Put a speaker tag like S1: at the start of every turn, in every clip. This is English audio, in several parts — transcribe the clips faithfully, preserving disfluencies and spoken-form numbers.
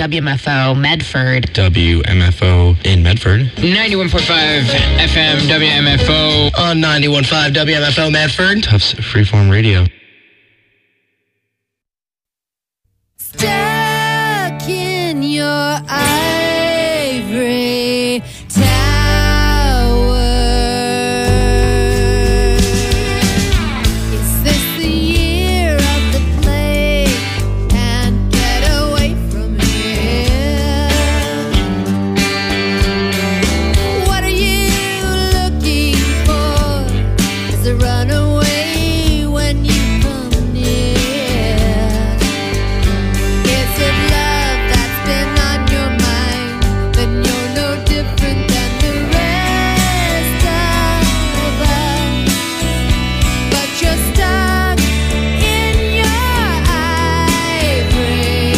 S1: W M F O Medford.
S2: W M F O in Medford.
S3: ninety-one point five F M W M F O.
S4: On ninety-one point five W M F O Medford.
S2: Tufts Freeform Radio.
S5: Stuck in your ivory tower. Is this the year of the plague? Can't get away from here. What are you looking for? Is a runaway when you come near? Is it love that's been on your mind? Then you're no different than the rest of us. But you're stuck in your ivory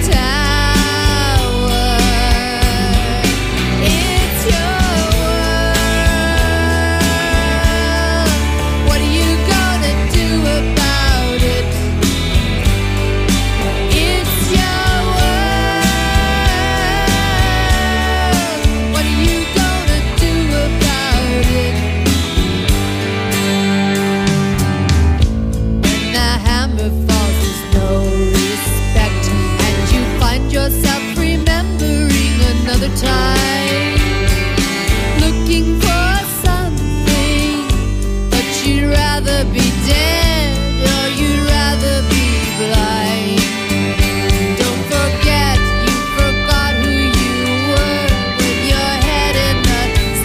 S5: tower. It's your world. What are you gonna do about it? It's your world. What are you gonna do about it? When the hammer falls, there's no respect, and you find yourself remembering another time, looking for something, but you'd rather be dead or you'd rather be blind. Don't forget you forgot who you were with your head in the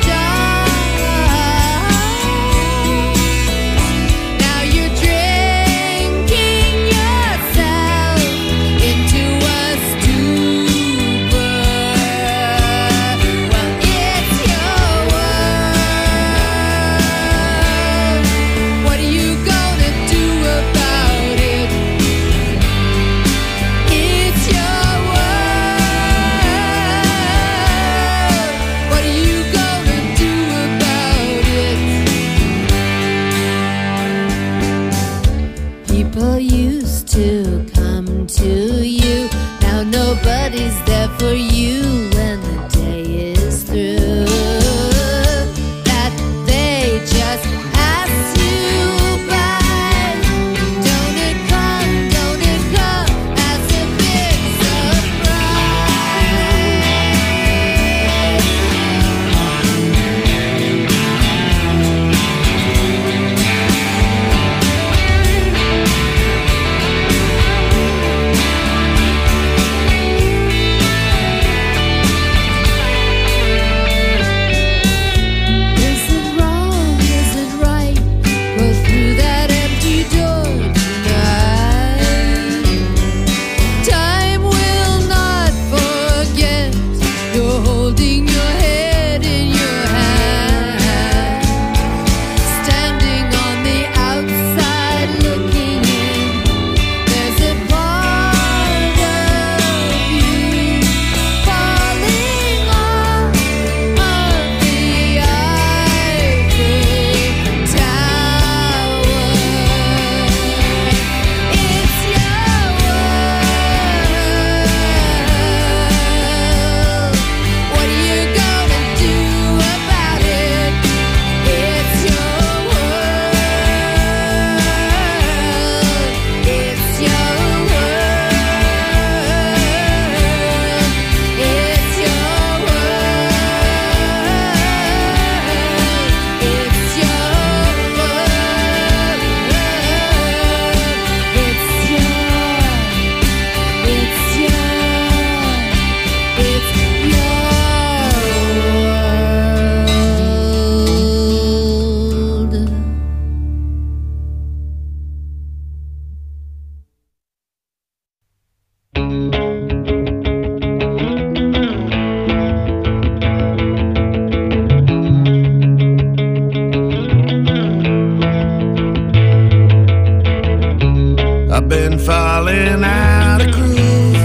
S5: stars. Now you're drinking yourself into a stupor. Well, it's your world. What are you gonna do about it? It's your world. What are you gonna do about it? People used to come to you. Now nobody's there for you when the day is through. That they just pass you by. Don't it come, don't it come as a big Is it wrong? Is it right? Go through that empty door tonight. Time will not forget. You're holding your head in your hand, standing on the outside looking in. There's a part of you falling off of the ivory tower. It's your world. What are you gonna do about it? It's your world. It's your world. It's your world. It's your world. It's your, it's your, it's your world.
S6: I've been falling out of groove.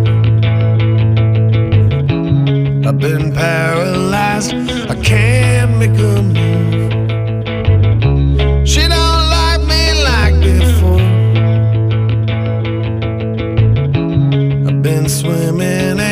S6: I've been paralyzed. I can't make a move. She don't like me like before. I've been swimming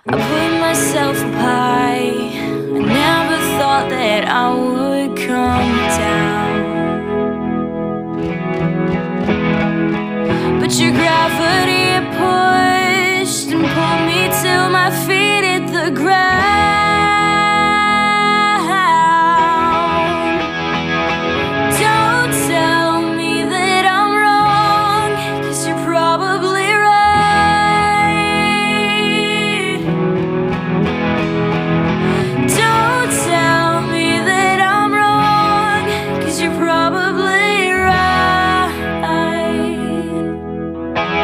S7: I put myself up high. I never thought that I would come down, but your gravity pushed and pulled me till my feet hit the ground. Don't tell me that I'm wrong, 'cause you're probably right. Don't tell me that I'm wrong, 'cause you're probably right.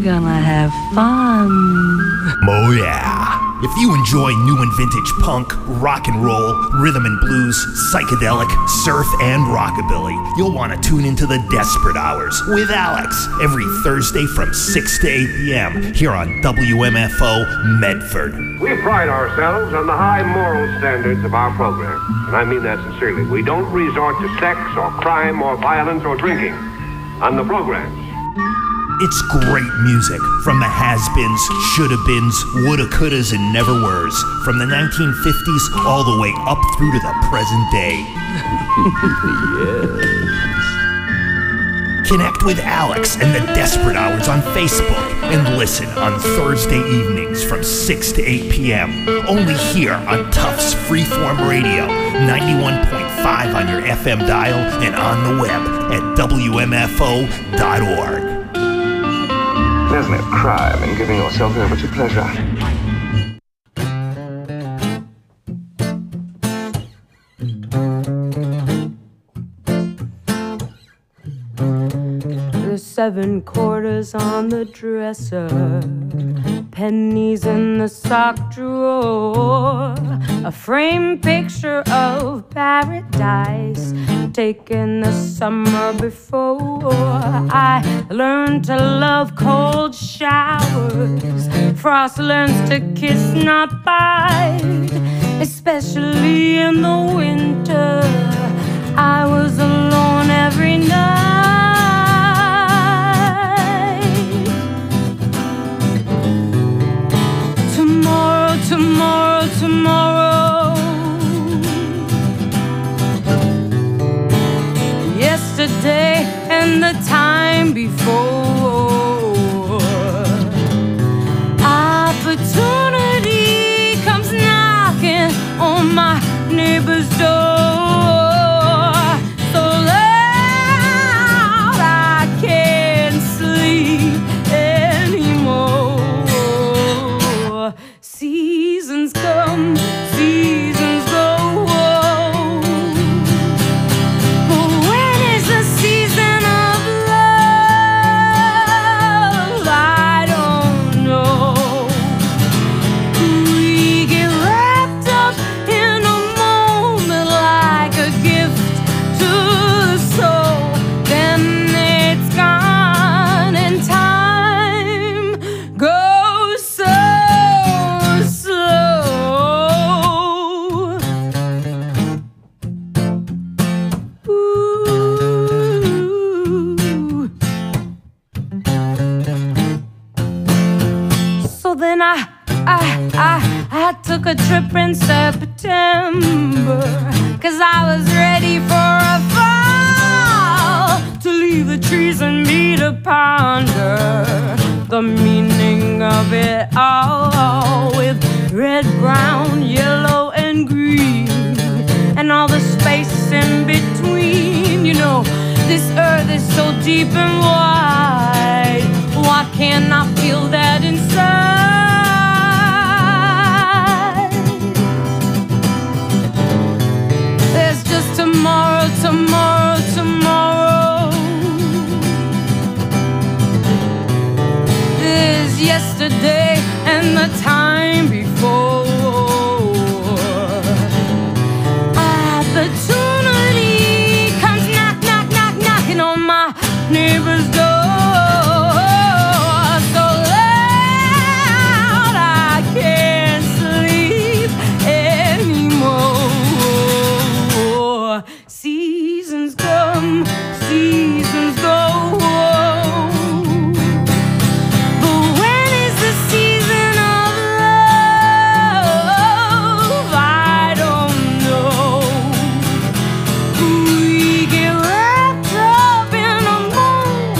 S8: we're gonna have fun.
S6: Oh yeah. If you enjoy new and vintage punk, rock and roll, rhythm and blues, psychedelic, surf, and rockabilly, you'll want to tune into the Desperate Hours with Alex every Thursday from six to eight p.m. here on W M F O Medford.
S9: We pride ourselves on the high moral standards of our program, and I mean that sincerely. We don't resort to sex or crime or violence or drinking on the programs.
S6: It's great music from the has-beens, shoulda-beens, woulda, couldas, and never-weres, from the nineteen fifties all the way up through to the present day. Yes. Connect with Alex and the Desperate Hours on Facebook and listen on Thursday evenings from six to eight p.m. only here on Tufts Freeform Radio, ninety-one point five on your F M dial and on the web at W M F O dot org.
S10: There's no crime in giving yourself over to pleasure.
S7: There's seven quarters on the dresser, pennies in the sock drawer, a framed picture of paradise taken the summer before. I learned to love cold showers. Frost learns to kiss, not bite, especially in the winter. I was alone every night. Tomorrow, tomorrow, tomorrow. Yesterday and the time before. Opportunity comes knocking on my neighbor's door, so loud I can't sleep anymore. Seasons come, seasons go. Took a trip in September, cause I was ready for a fall, to leave the trees and me to ponder the meaning of it all, with red, brown, yellow, and green, and all the space in between. You know, this earth is so deep and wide, why can't I feel that inside? Tomorrow, tomorrow, tomorrow. There's yesterday and the time before. Opportunity comes knock, knock, knock, knocking on my neighbor's door. So loud I can't sleep anymore. Seasons come, seasons go. But when is the season of love? I don't know. We get wrapped up in a moment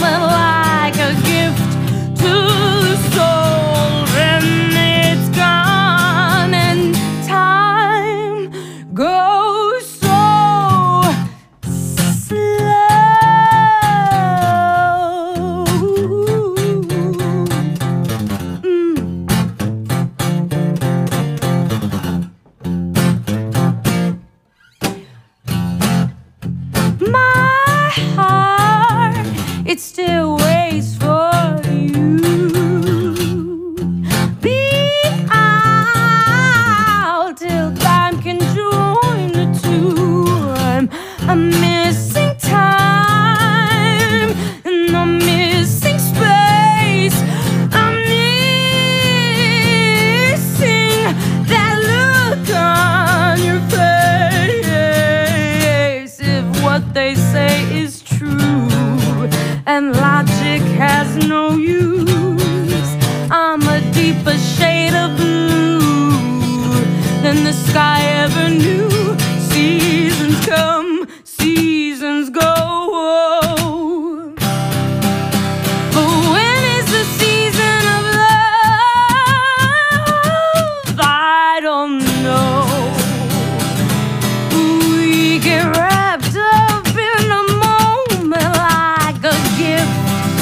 S7: and logic has no use. I'm a deeper shade of blue than the sky ever knew. Seasons come, seasons go. But when is the season of love? I don't know. We get wrapped up in a moment like a gift.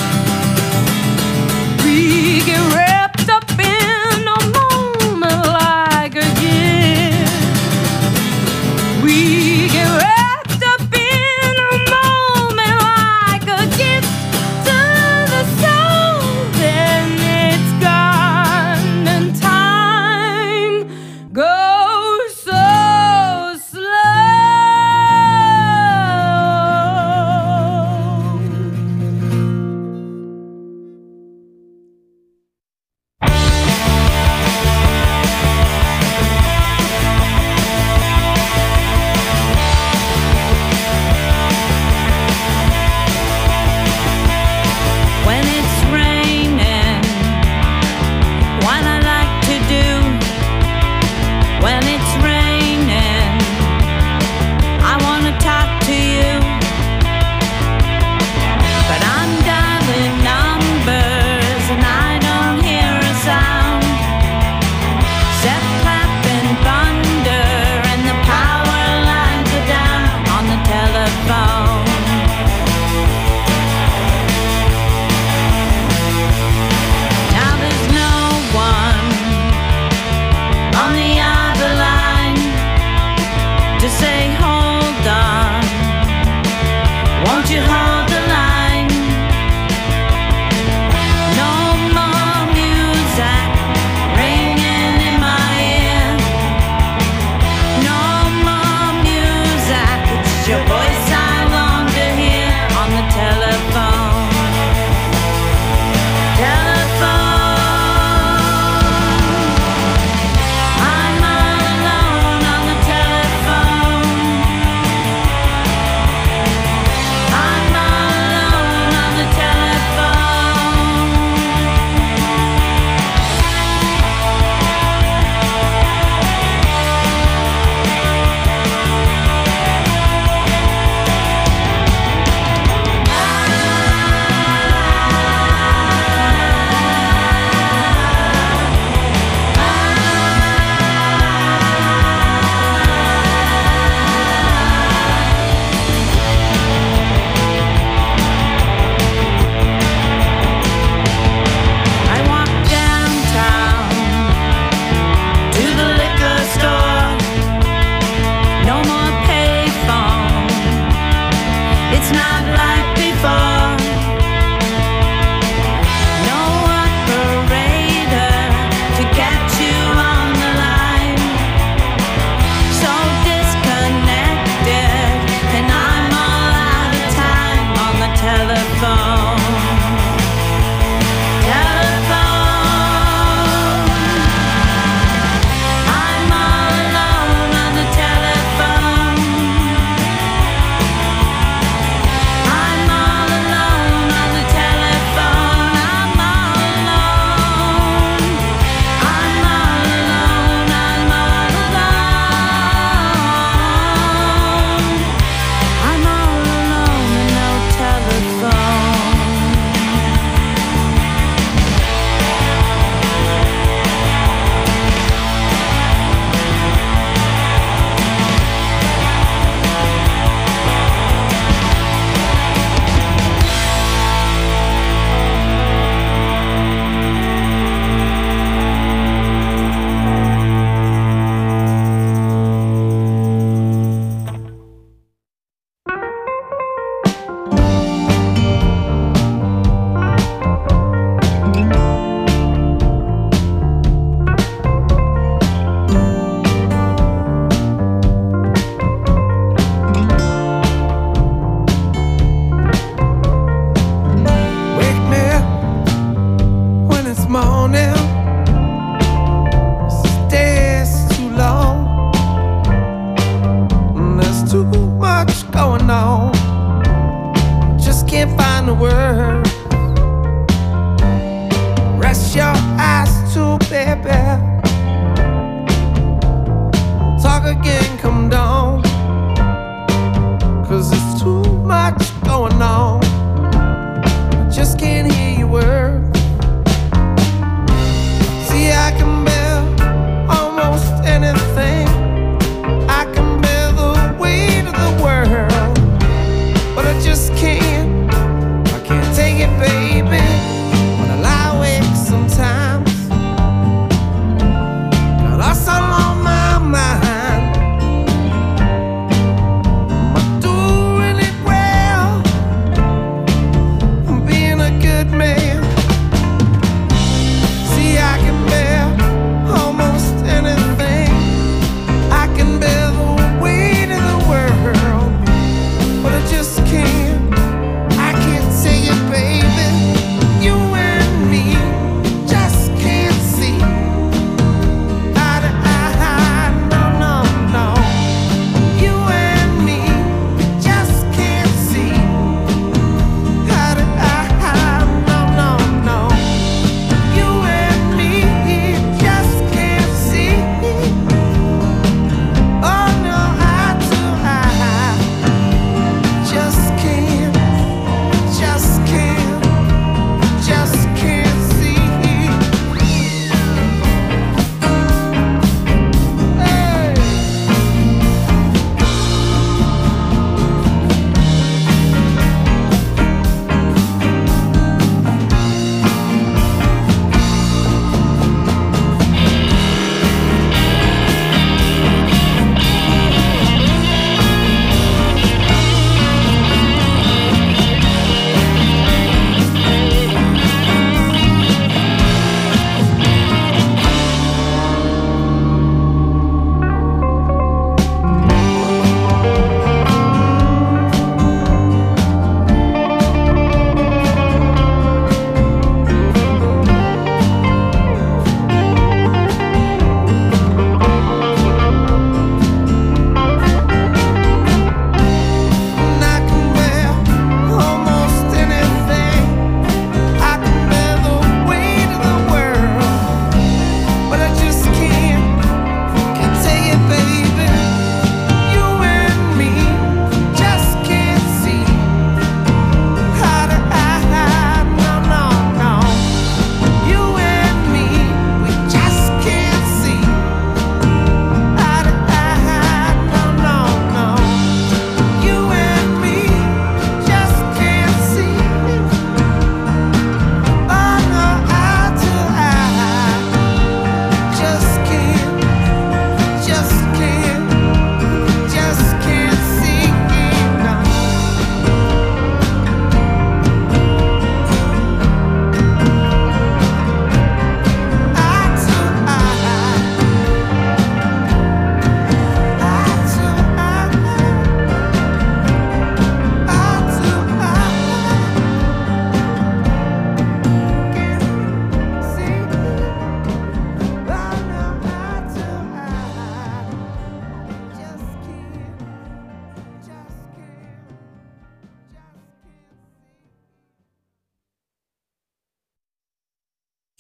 S7: We get wrapped up in a moment like a gift. We get wrapped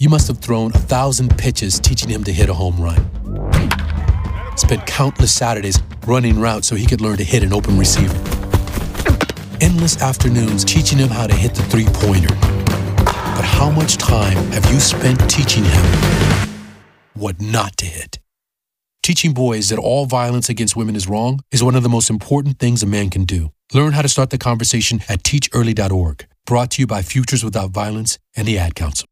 S11: You must have thrown a thousand pitches teaching him to hit a home run. Spent countless Saturdays running routes so he could learn to hit an open receiver. Endless afternoons teaching him how to hit the three-pointer. But how much time have you spent teaching him what not to hit? Teaching boys that all violence against women is wrong is one of the most important things a man can do. Learn how to start the conversation at teach early dot org. Brought to you by Futures Without Violence and the Ad Council.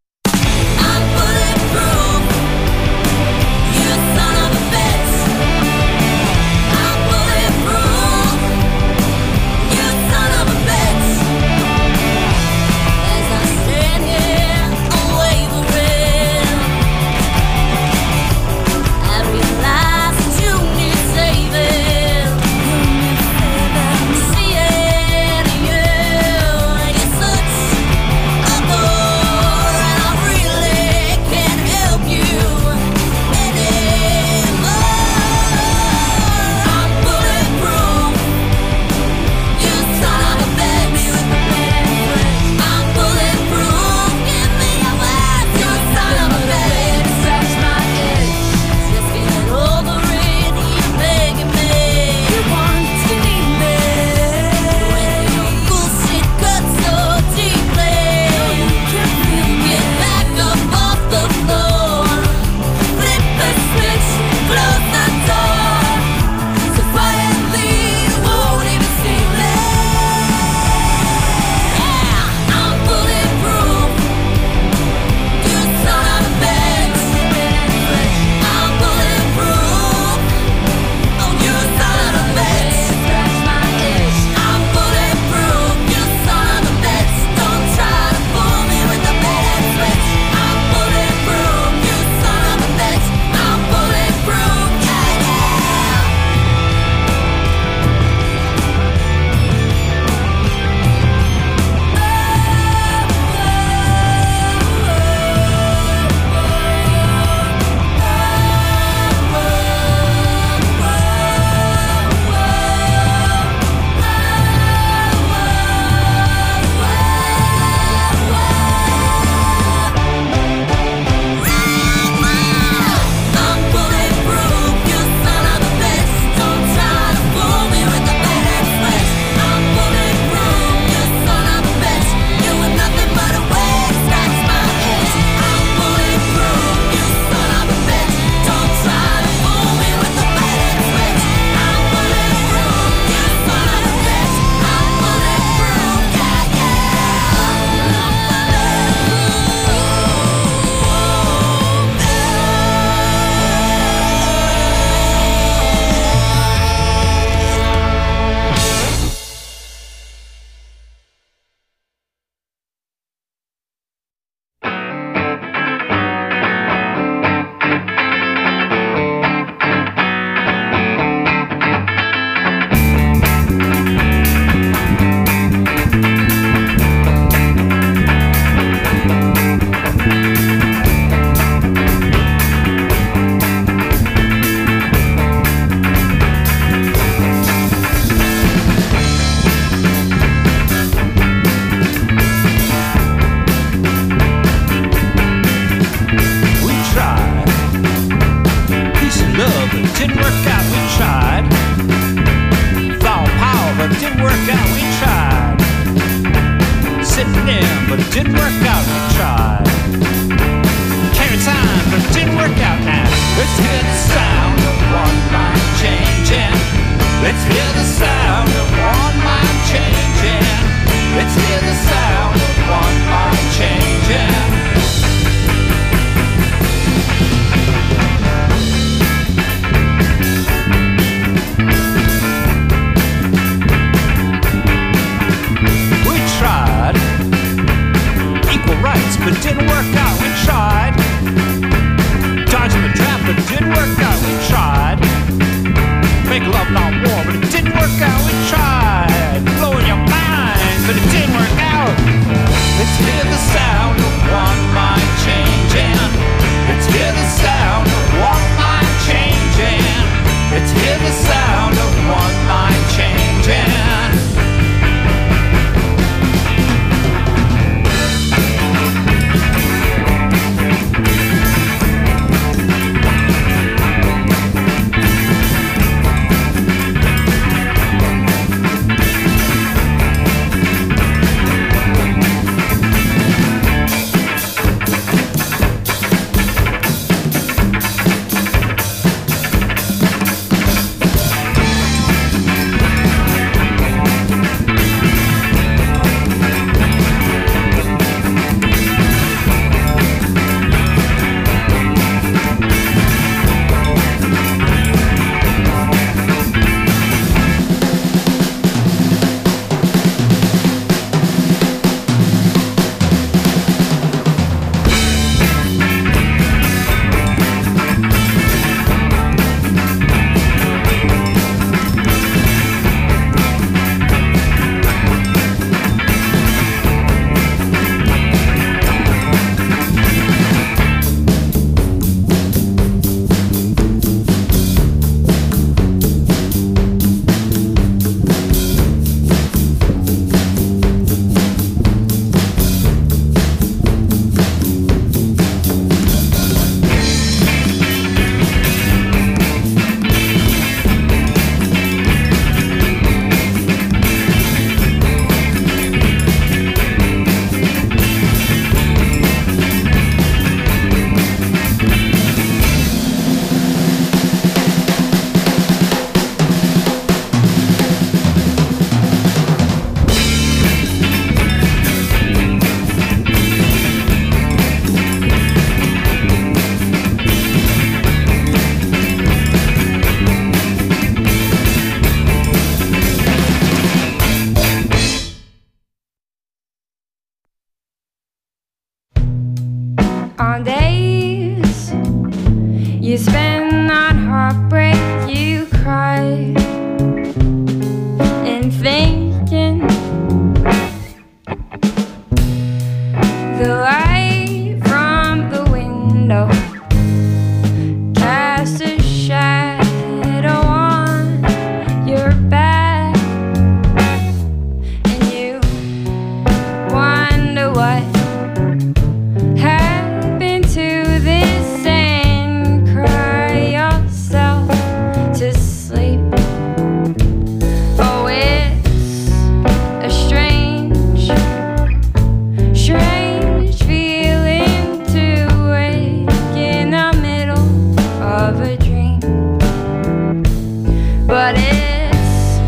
S7: but it's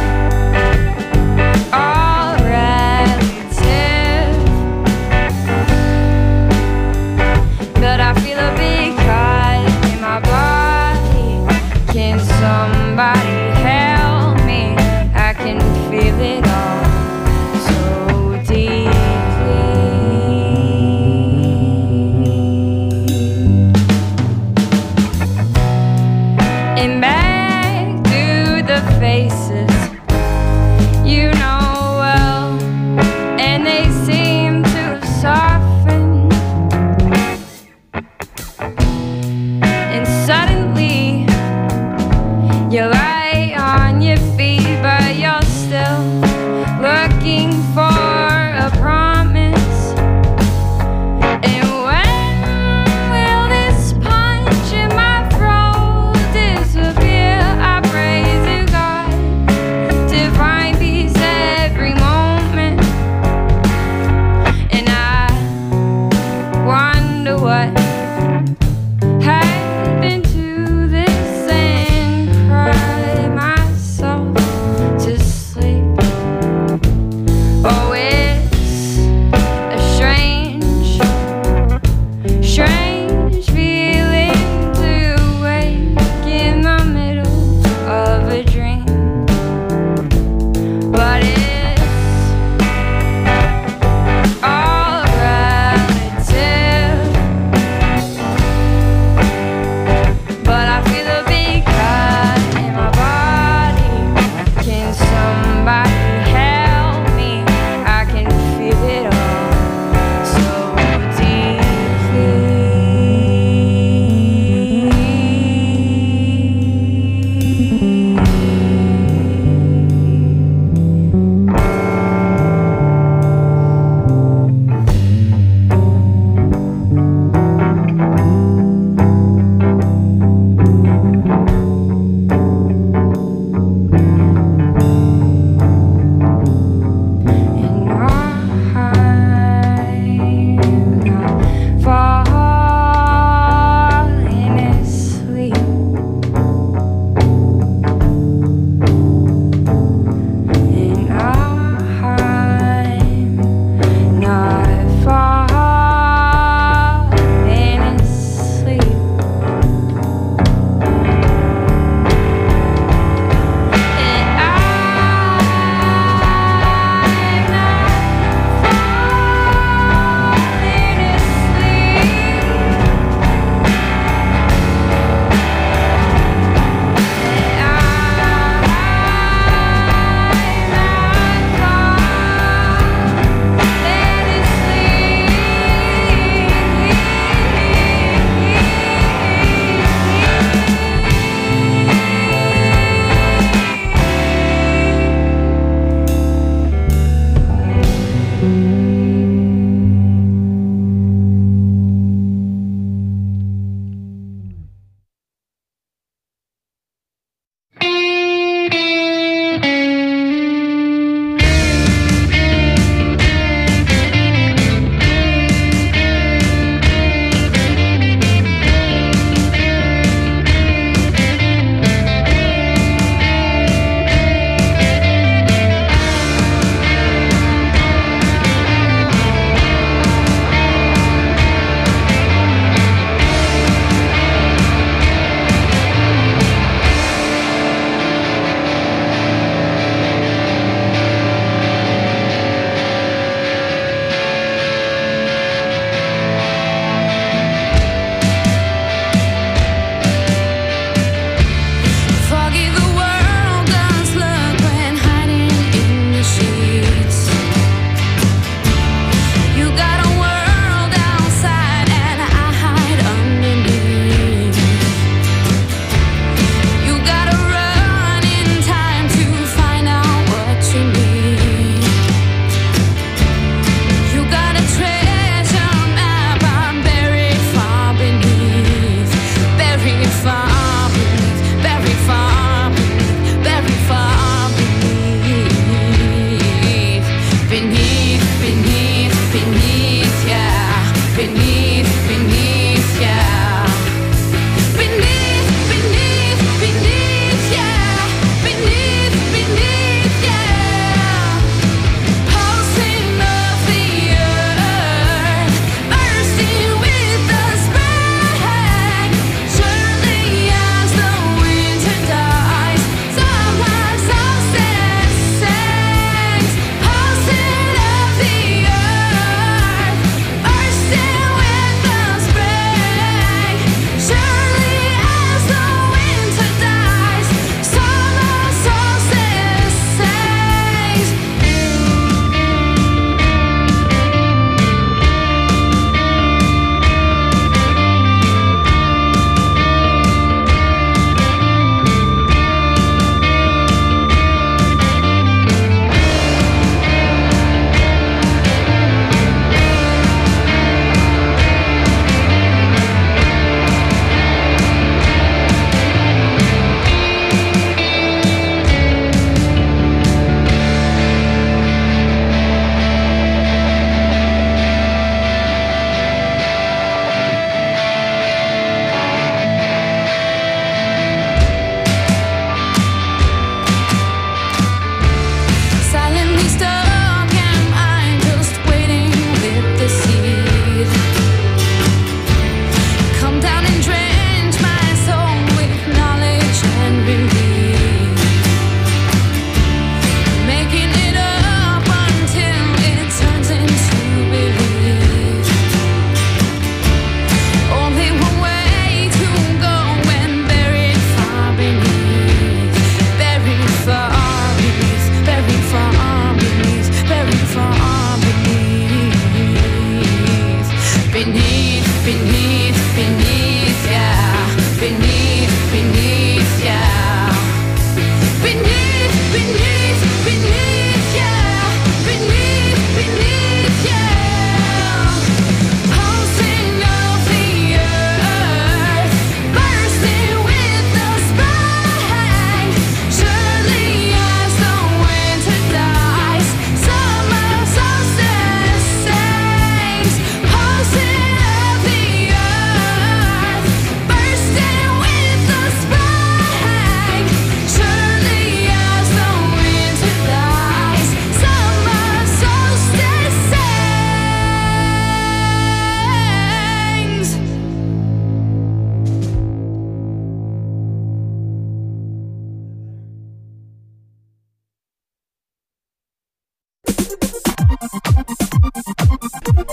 S7: all relative. But I feel a big cut in my body. Can somebody help me? I can feel it all so deeply. And back to the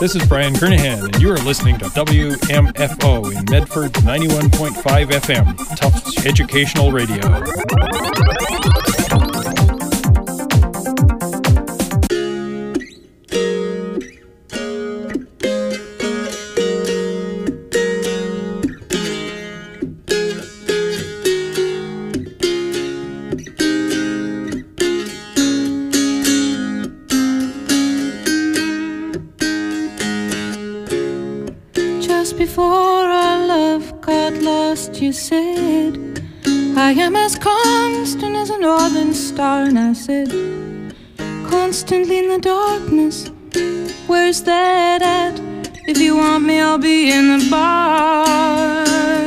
S12: This is Brian Kernahan, and you are listening to W M F O in Medford's ninety-one point five F M, Tufts Educational Radio.
S13: You said, I am as constant as a northern star. And I said, constantly in the darkness, where's that at? If you want me, I'll be in the bar,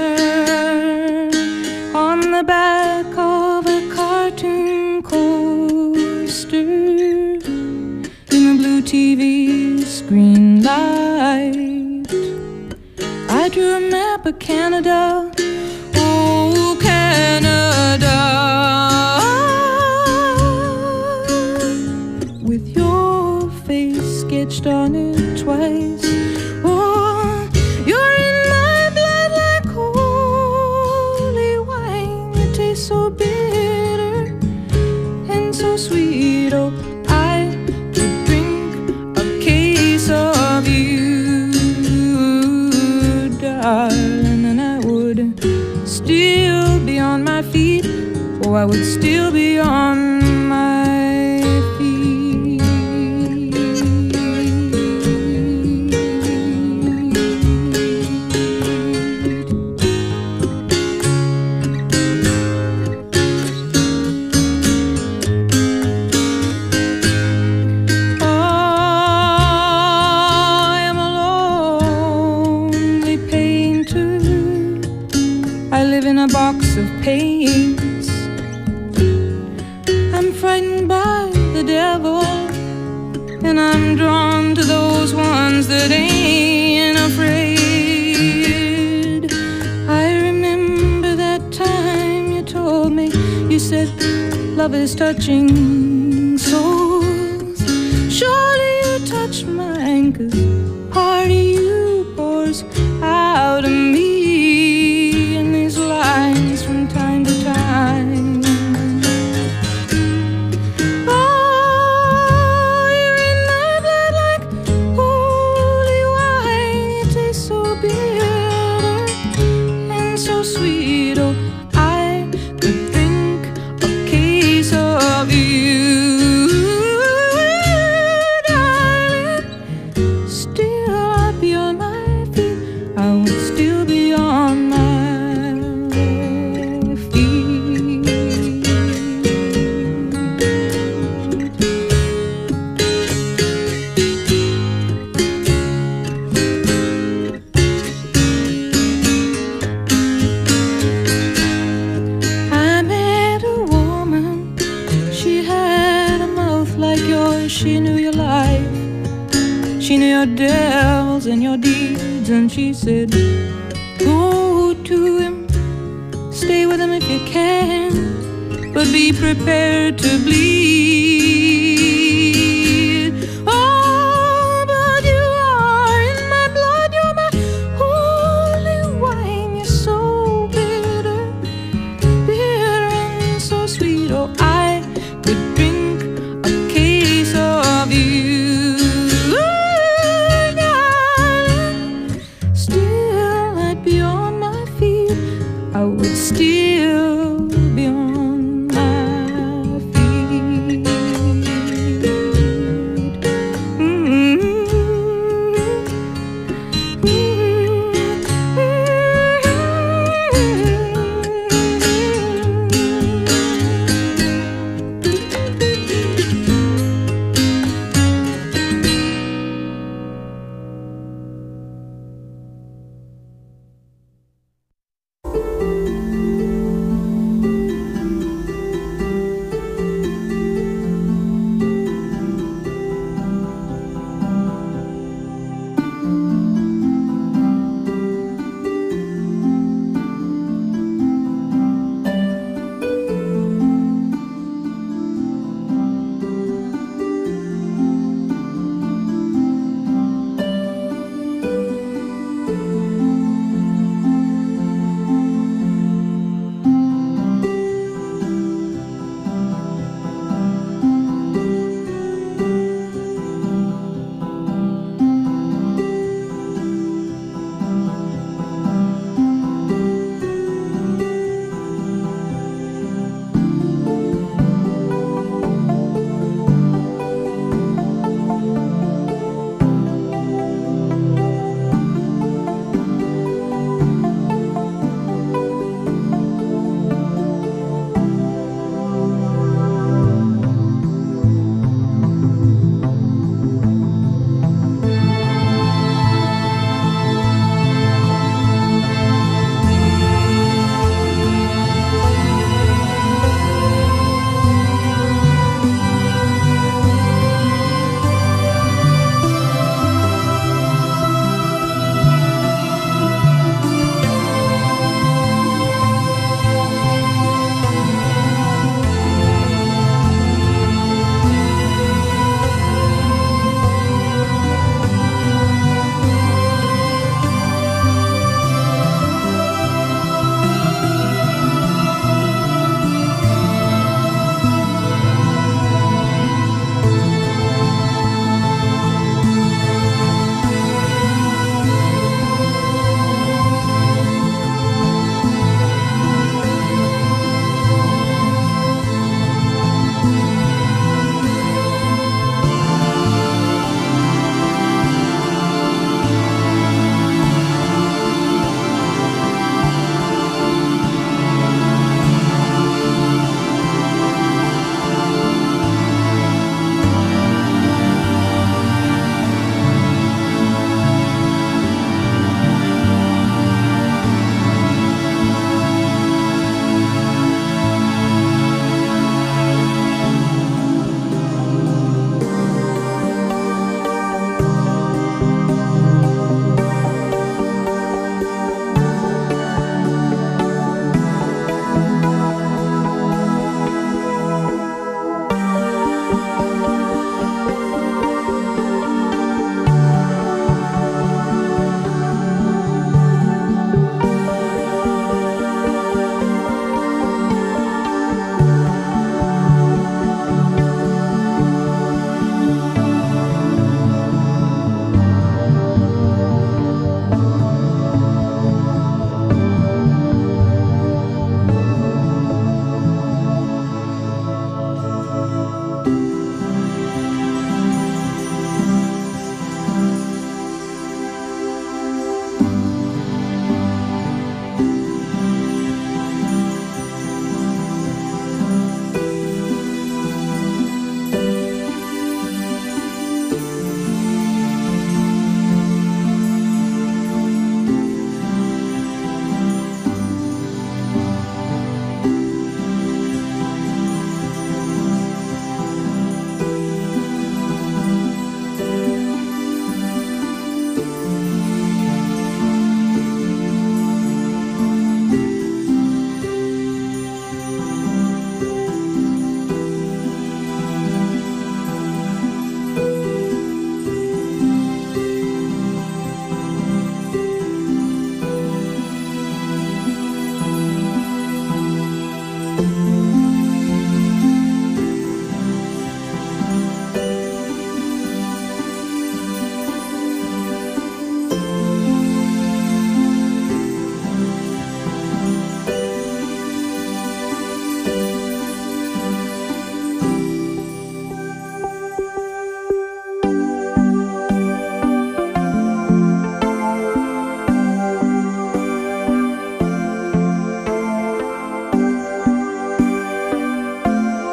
S13: on the back of a cartoon coaster, in the blue T V screen light. I drew a map of Canada, oh Canada, with your face sketched on it twice. Oh, you're in my blood like holy wine. You taste so bitter and so sweet. Oh, I could drink a case of you, darling, and I would still be on my feet. Oh, I would still be on my feet. Oh, I am a lonely painter. I live in a box of paints. I'm frightened by the devil, and I'm drawn to those ones that ain't afraid. I remember that time you told me, you said, love is touching souls. Surely you touch mine, 'cause part of you pours out of me. Lines from time to time. Oh, you're in my blood like holy wine. You taste so bitter and so sweet. Oh, I could drink a case of you, darling. Still I'd be on my feet. I would still be on my She knew your life, she knew your devils and your deeds, and she said, go to him, stay with him if you can, but be prepared to bleed. Oh, but you are in my blood, you're my holy wine. You're so bitter, bitter and so sweet. Oh, I